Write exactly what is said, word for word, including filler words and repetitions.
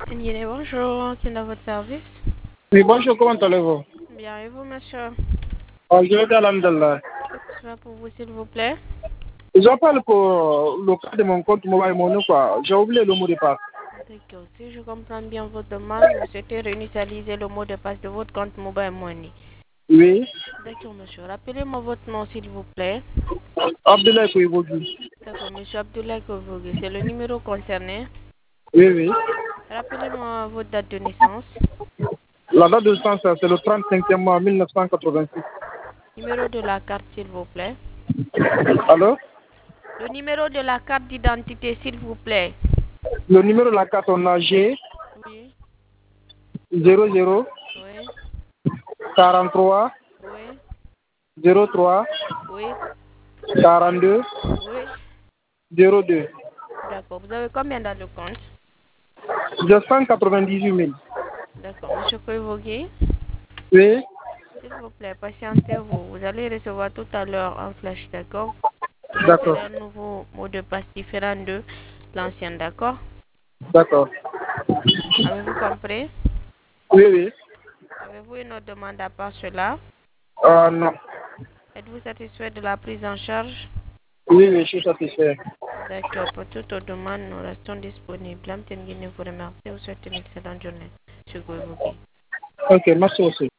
Nguyen, bonjour, qui est dans votre service? Oui, bonjour, comment allez-vous? Bien, et vous, monsieur? Ah, je vais bien, alhamdulillah. Que puis-je faire pour vous, s'il vous plaît? J'appelle pour le cas de mon compte mobile money, quoi. J'ai oublié le mot de passe. D'accord, si je comprends bien votre demande, vous souhaitez réinitialiser le mot de passe de votre compte mobile money. Oui. D'accord, monsieur. Rappelez-moi votre nom, s'il vous plaît. Abdoulaye Kouibougui. D'accord, monsieur Abdoulaye Kovogi, c'est le numéro concerné. Oui, oui. Rappelez-moi votre date de naissance. La date de naissance, c'est le trente-cinquième mois mille neuf cent quatre-vingt-six. Numéro de la carte, s'il vous plaît. Alors? Le numéro de la carte d'identité, s'il vous plaît. Le numéro de la carte, on a G Oui, zéro zéro oui, quarante-trois oui, zéro trois oui, quarante-deux oui. zéro deux. D'accord, vous avez combien dans le compte? J'ai cent quatre-vingt-dix-huit mille. D'accord, monsieur Koivogi, Oui. s'il vous plaît, patientez-vous. Vous allez recevoir tout à l'heure un flash, d'accord? Vous D'accord. insérer un nouveau mot de passe différent de l'ancien, d'accord? D'accord. Avez-vous compris? Oui, oui. Avez-vous une autre demande à part cela? Euh, non. Êtes-vous satisfait de la prise en charge? Oui, oui, je suis satisfait. D'accord, pour toute autre demande, nous restons disponibles. Lam Tenguine vous remercie. Vous souhaite une excellente journée, monsieur Koivogi. Ok, merci aussi.